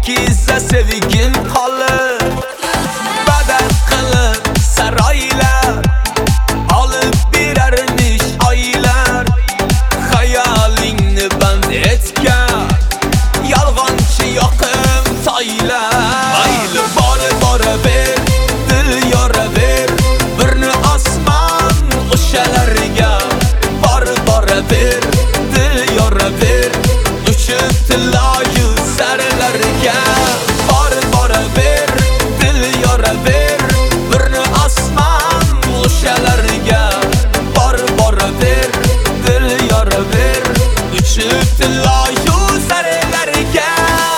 pokiza sevgim qolib, badal qilib saroylar olib berarmish oylar. Xayolingni band etgan yolg'onchi yoqim toylar. Mayli bora ber, dil yoraver, birni osmon o'shalarga. Bora ber, dil yoraver, uchib tiloyu sarlarga. Bora ber, dil yoraver, birni osmon o'shalarga. Bora ber, dil yoraver, uchib tiloyu sarlarga.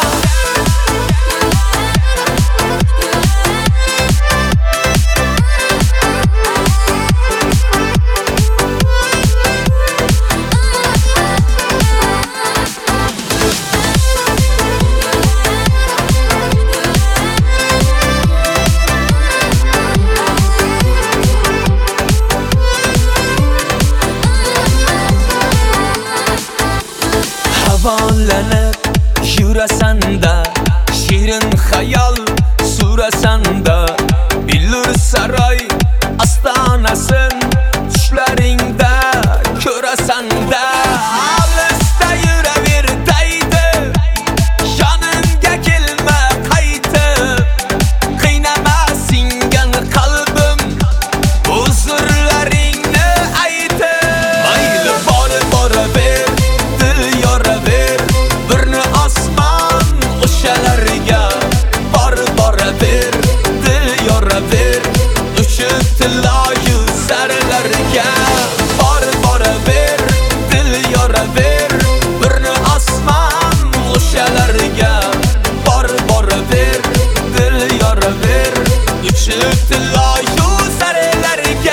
Havolanib yurasanda, shirin xayol surasanda, billur saroy ostonasin tushlaringda ko'rasanda. Olisda yuraver deydi, yonimga kelma qaytib, qiynama singan qalbim huzurlaringni aytib. Mayli bora ber, dil yoraver, birni osmon o'shalarga. Bora ber, dil yoraver, uchib tiloyu sarlarga. Bora ber, dil yoraver, birni osmon o'shalarga. Bora ber, dil yoraver, uchib tiloyu sarlarga.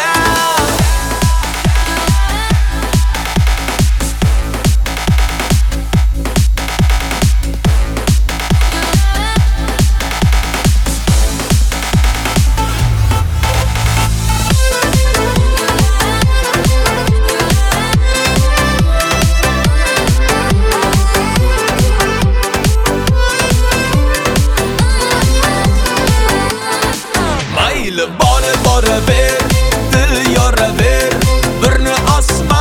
Mayli bora ber, dil yoraver, birni osmon